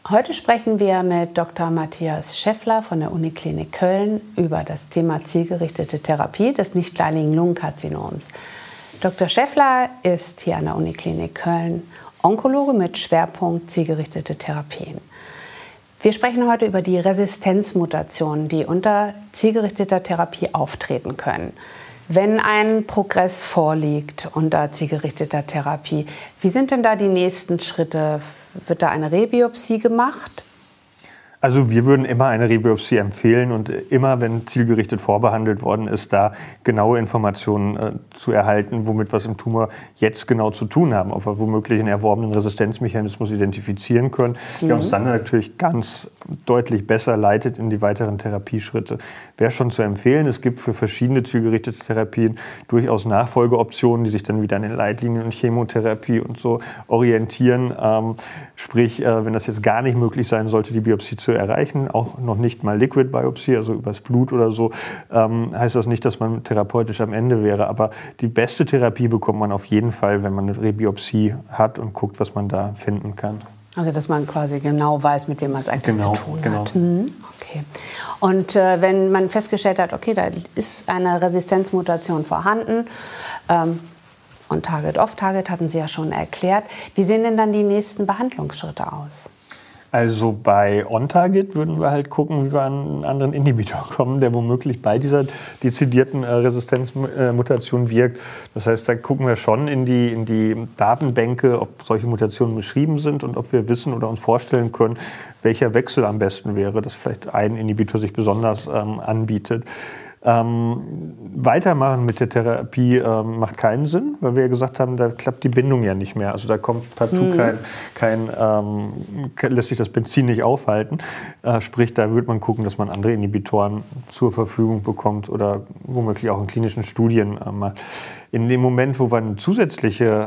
Heute sprechen wir mit Dr. Matthias Scheffler von der Uniklinik Köln über das Thema zielgerichtete Therapie des nicht-kleinigen Lungenkarzinoms. Dr. Scheffler ist hier an der Uniklinik Köln Onkologe mit Schwerpunkt zielgerichtete Therapien. Wir sprechen heute über die Resistenzmutationen, die unter zielgerichteter Therapie auftreten können. Wenn ein Progress vorliegt unter zielgerichteter Therapie, wie sind denn da die nächsten Schritte? Wird da eine Rebiopsie gemacht? Also wir würden immer eine Rebiopsie empfehlen und immer, wenn zielgerichtet vorbehandelt worden ist, da genaue Informationen zu erhalten, womit wir es im Tumor jetzt genau zu tun haben, ob wir womöglich einen erworbenen Resistenzmechanismus identifizieren können, der uns dann natürlich ganz deutlich besser leitet in die weiteren Therapieschritte. Wäre schon zu empfehlen, es gibt für verschiedene zielgerichtete Therapien durchaus Nachfolgeoptionen, die sich dann wieder an den Leitlinien und Chemotherapie und so orientieren. Sprich, wenn das jetzt gar nicht möglich sein sollte, die Biopsie zu erreichen, auch noch nicht mal Liquid Biopsie, also übers Blut oder so, heißt das nicht, dass man therapeutisch am Ende wäre. Aber die beste Therapie bekommt man auf jeden Fall, wenn man eine Rebiopsie hat und guckt, was man da finden kann. Also dass man quasi genau weiß, mit wem man es eigentlich zu tun hat. Okay. Und wenn man festgestellt hat, okay, da ist eine Resistenzmutation vorhanden, und Target-Off-Target hatten Sie ja schon erklärt. Wie sehen denn dann die nächsten Behandlungsschritte aus? Also bei On-Target würden wir halt gucken, wie wir an einen anderen Inhibitor kommen, der womöglich bei dieser dezidierten Resistenzmutation wirkt. Das heißt, da gucken wir schon in die Datenbänke, ob solche Mutationen beschrieben sind und ob wir wissen oder uns vorstellen können, welcher Wechsel am besten wäre, dass vielleicht ein Inhibitor sich besonders anbietet. Weitermachen mit der Therapie macht keinen Sinn, weil wir ja gesagt haben, da klappt die Bindung ja nicht mehr. Also da kommt partout lässt sich das Benzin nicht aufhalten. Sprich, da würde man gucken, dass man andere Inhibitoren zur Verfügung bekommt oder womöglich auch in klinischen Studien macht. In dem Moment, wo wir eine zusätzliche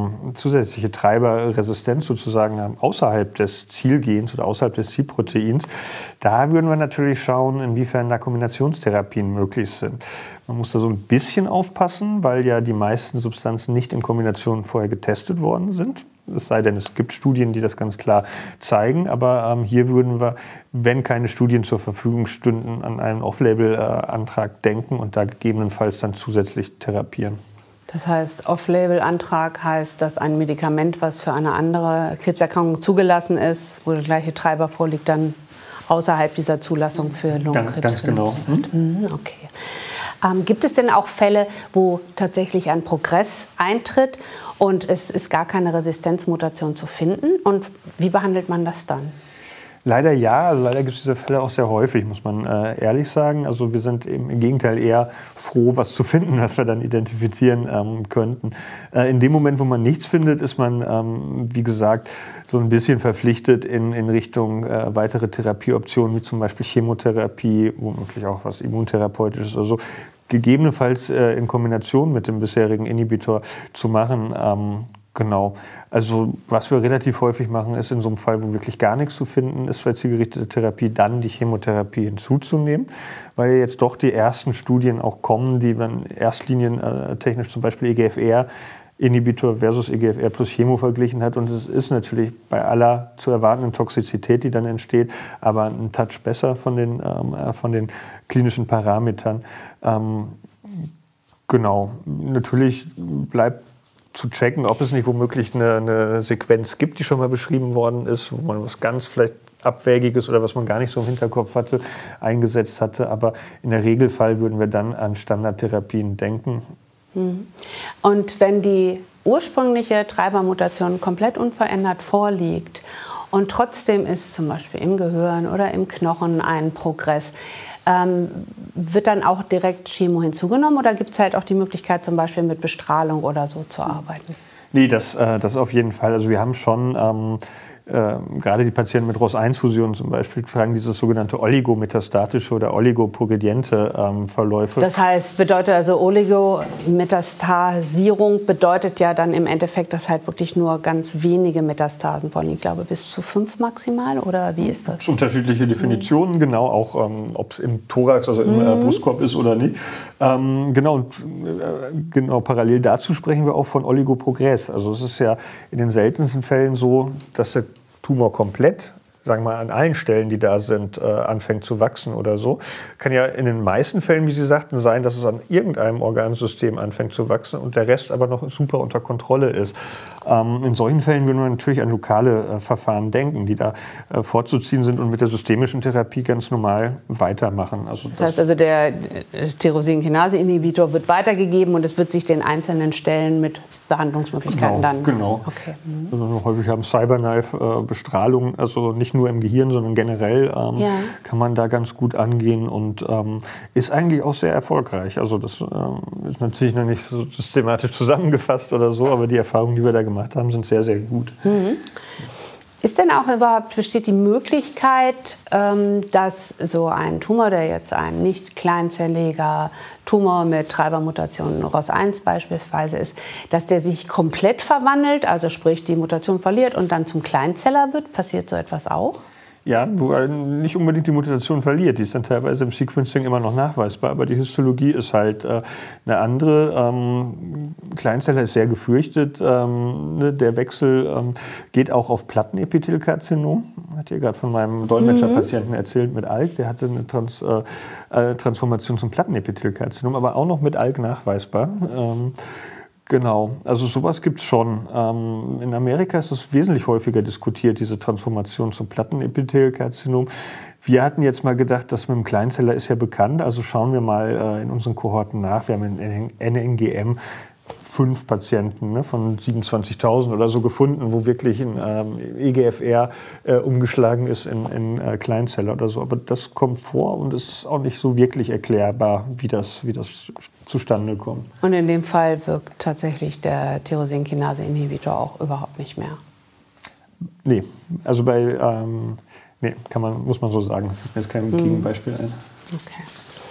Treiberresistenz sozusagen haben, außerhalb des Zielgens oder außerhalb des Zielproteins, da würden wir natürlich schauen, inwiefern da Kombinationstherapien möglich sind. Man muss da so ein bisschen aufpassen, weil ja die meisten Substanzen nicht in Kombination vorher getestet worden sind. Es sei denn, es gibt Studien, die das ganz klar zeigen. Aber hier würden wir, wenn keine Studien zur Verfügung stünden, an einen Off-Label-Antrag denken und da gegebenenfalls dann zusätzlich therapieren. Das heißt, Off-Label-Antrag heißt, dass ein Medikament, was für eine andere Krebserkrankung zugelassen ist, wo der gleiche Treiber vorliegt, dann außerhalb dieser Zulassung für Lungenkrebs ganz genau. wird. Okay. Gibt es denn auch Fälle, wo tatsächlich ein Progress eintritt und es ist gar keine Resistenzmutation zu finden? Und wie behandelt man das dann? Leider ja, also leider gibt es diese Fälle auch sehr häufig, muss man ehrlich sagen. Also wir sind im Gegenteil eher froh, was zu finden, was wir dann identifizieren könnten. In dem Moment, wo man nichts findet, ist man, wie gesagt, so ein bisschen verpflichtet in Richtung weitere Therapieoptionen, wie zum Beispiel Chemotherapie, womöglich auch was Immuntherapeutisches oder so, gegebenenfalls in Kombination mit dem bisherigen Inhibitor zu machen. Genau. Also was wir relativ häufig machen, ist in so einem Fall, wo wirklich gar nichts zu finden ist für zielgerichtete Therapie, dann die Chemotherapie hinzuzunehmen, weil jetzt doch die ersten Studien auch kommen, die man erstlinientechnisch zum Beispiel EGFR-Inhibitor versus EGFR plus Chemo verglichen hat. Und es ist natürlich bei aller zu erwartenden Toxizität, die dann entsteht, aber ein Touch besser von den klinischen Parametern. Genau. Natürlich bleibt zu checken, ob es nicht womöglich eine Sequenz gibt, die schon mal beschrieben worden ist, wo man was ganz vielleicht Abwägiges oder was man gar nicht so im Hinterkopf hatte, eingesetzt hatte. Aber in der Regelfall würden wir dann an Standardtherapien denken. Und wenn die ursprüngliche Treibermutation komplett unverändert vorliegt und trotzdem ist zum Beispiel im Gehirn oder im Knochen ein Progress, wird dann auch direkt Chemo hinzugenommen oder gibt es halt auch die Möglichkeit, zum Beispiel mit Bestrahlung oder so zu arbeiten? Nee, das auf jeden Fall. Also wir haben schon gerade die Patienten mit ROS1-Fusionen zum Beispiel tragen dieses sogenannte oligometastatische oder oligoprogrediente Verläufe. Das heißt, bedeutet also Oligometastasierung bedeutet ja dann im Endeffekt, dass halt wirklich nur ganz wenige Metastasen vorliegen. Ich glaube bis zu 5 maximal oder wie ist das? Das unterschiedliche Definitionen, genau, auch ob es im Thorax, also im Brustkorb ist oder nicht. Genau, parallel dazu sprechen wir auch von Oligoprogress. Also es ist ja in den seltensten Fällen so, dass der Tumor komplett sagen wir mal, an allen Stellen, die da sind, anfängt zu wachsen oder so. Kann ja in den meisten Fällen, wie Sie sagten, sein, dass es an irgendeinem Organsystem anfängt zu wachsen und der Rest aber noch super unter Kontrolle ist. In solchen Fällen würde man natürlich an lokale Verfahren denken, die da vorzuziehen sind und mit der systemischen Therapie ganz normal weitermachen. Also das heißt also, der Tyrosinkinase-Inhibitor wird weitergegeben und es wird sich den einzelnen Stellen mit Behandlungsmöglichkeiten dann... Genau. Okay. Also häufig haben Cyberknife-Bestrahlung, also nicht nur im Gehirn, sondern generell kann man da ganz gut angehen und ist eigentlich auch sehr erfolgreich. Also das ist natürlich noch nicht so systematisch zusammengefasst oder so, aber die Erfahrungen, die wir da gemacht haben, sind sehr, sehr gut. Mhm. Ist denn auch überhaupt, besteht die Möglichkeit, dass so ein Tumor, der jetzt ein nicht kleinzelliger Tumor mit Treibermutation ROS1 beispielsweise ist, dass der sich komplett verwandelt, also sprich die Mutation verliert und dann zum Kleinzeller wird? Passiert so etwas auch? Ja, wo er nicht unbedingt die Mutation verliert. Die ist dann teilweise im Sequencing immer noch nachweisbar, aber die Histologie ist halt eine andere. Kleinzeller ist sehr gefürchtet. Der Wechsel geht auch auf Plattenepithelkarzinom. Ich hatte hier gerade von meinem Dolmetscherpatienten erzählt mit ALK. Der hatte eine Transformation zum Plattenepithelkarzinom, aber auch noch mit ALK nachweisbar. Genau, also sowas gibt es schon. In Amerika ist es wesentlich häufiger diskutiert, diese Transformation zum Plattenepithelkarzinom. Wir hatten jetzt mal gedacht, das mit dem Kleinzeller ist ja bekannt, also schauen wir mal in unseren Kohorten nach. Wir haben in NNGM 5 Patienten von 27.000 oder so gefunden, wo wirklich ein EGFR umgeschlagen ist in Kleinzeller oder so. Aber das kommt vor und es ist auch nicht so wirklich erklärbar, wie das zustande kommt. Und in dem Fall wirkt tatsächlich der Tyrosinkinase-Inhibitor auch überhaupt nicht mehr? Nee, also nee, muss man so sagen. Fällt mir jetzt kein Gegenbeispiel ein. Okay.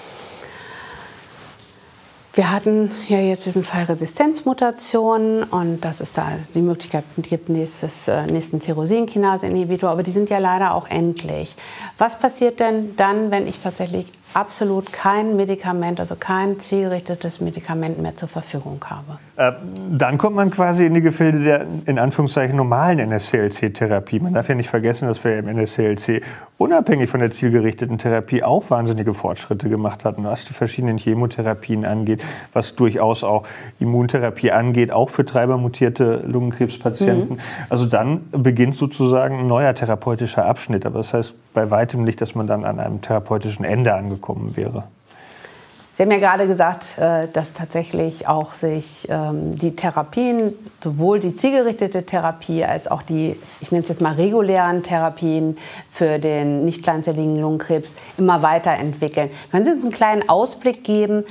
Wir hatten ja jetzt diesen Fall Resistenzmutationen und dass es da die Möglichkeit gibt, nächsten Tyrosinkinase-Inhibitor, aber die sind ja leider auch endlich. Was passiert denn dann, wenn ich tatsächlich absolut kein Medikament, also kein zielgerichtetes Medikament mehr zur Verfügung habe? Dann kommt man quasi in die Gefilde der, in Anführungszeichen, normalen NSCLC-Therapie. Man darf ja nicht vergessen, dass wir im NSCLC unabhängig von der zielgerichteten Therapie auch wahnsinnige Fortschritte gemacht hatten, was die verschiedenen Chemotherapien angeht, was durchaus auch Immuntherapie angeht, auch für treibermutierte Lungenkrebspatienten. Also dann beginnt sozusagen ein neuer therapeutischer Abschnitt. Aber das heißt bei weitem nicht, dass man dann an einem therapeutischen Ende angekommen wäre. Sie haben ja gerade gesagt, dass tatsächlich auch sich die Therapien, sowohl die zielgerichtete Therapie als auch die, ich nenne es jetzt mal regulären Therapien für den nicht kleinzelligen Lungenkrebs immer weiterentwickeln. Können Sie uns einen kleinen Ausblick geben,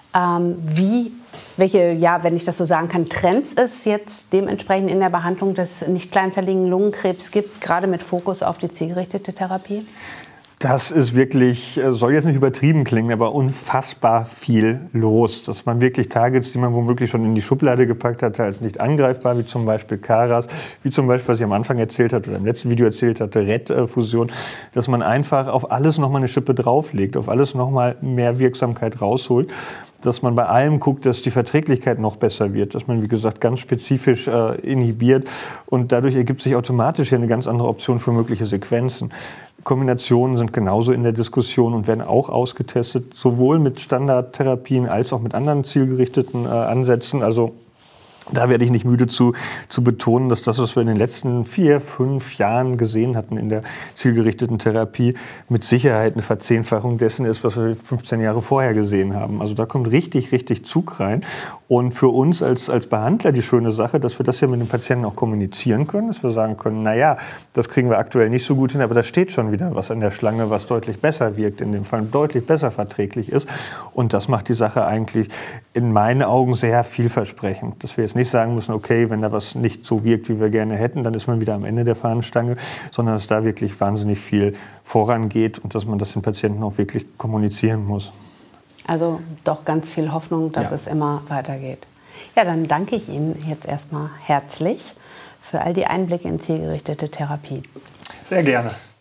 welche, ja, wenn ich das so sagen kann, Trends es jetzt dementsprechend in der Behandlung des nicht kleinzelligen Lungenkrebs gibt, gerade mit Fokus auf die zielgerichtete Therapie? Das ist wirklich, soll jetzt nicht übertrieben klingen, aber unfassbar viel los. Dass man wirklich Targets, die man womöglich schon in die Schublade gepackt hatte, als nicht angreifbar, wie zum Beispiel KRAS, wie zum Beispiel, was ich am Anfang erzählt hatte oder im letzten Video erzählt hatte, RET-Fusion, dass man einfach auf alles nochmal eine Schippe drauflegt, auf alles nochmal mehr Wirksamkeit rausholt. Dass man bei allem guckt, dass die Verträglichkeit noch besser wird, dass man, wie gesagt, ganz spezifisch inhibiert und dadurch ergibt sich automatisch hier eine ganz andere Option für mögliche Sequenzen. Kombinationen sind genauso in der Diskussion und werden auch ausgetestet, sowohl mit Standardtherapien als auch mit anderen zielgerichteten Ansätzen. Also da werde ich nicht müde zu betonen, dass das, was wir in den letzten 4, 5 Jahren gesehen hatten in der zielgerichteten Therapie, mit Sicherheit eine Verzehnfachung dessen ist, was wir 15 Jahre vorher gesehen haben. Also da kommt richtig, richtig Zug rein. Und für uns als Behandler die schöne Sache, dass wir das ja mit den Patienten auch kommunizieren können, dass wir sagen können, naja, das kriegen wir aktuell nicht so gut hin, aber da steht schon wieder was an der Schlange, was deutlich besser wirkt, in dem Fall deutlich besser verträglich ist. Und das macht die Sache eigentlich in meinen Augen sehr vielversprechend. Dass wir jetzt nicht sagen müssen, okay, wenn da was nicht so wirkt, wie wir gerne hätten, dann ist man wieder am Ende der Fahnenstange, sondern dass da wirklich wahnsinnig viel vorangeht und dass man das den Patienten auch wirklich kommunizieren muss. Also doch ganz viel Hoffnung, dass es immer weitergeht. Ja, dann danke ich Ihnen jetzt erstmal herzlich für all die Einblicke in zielgerichtete Therapie. Sehr gerne.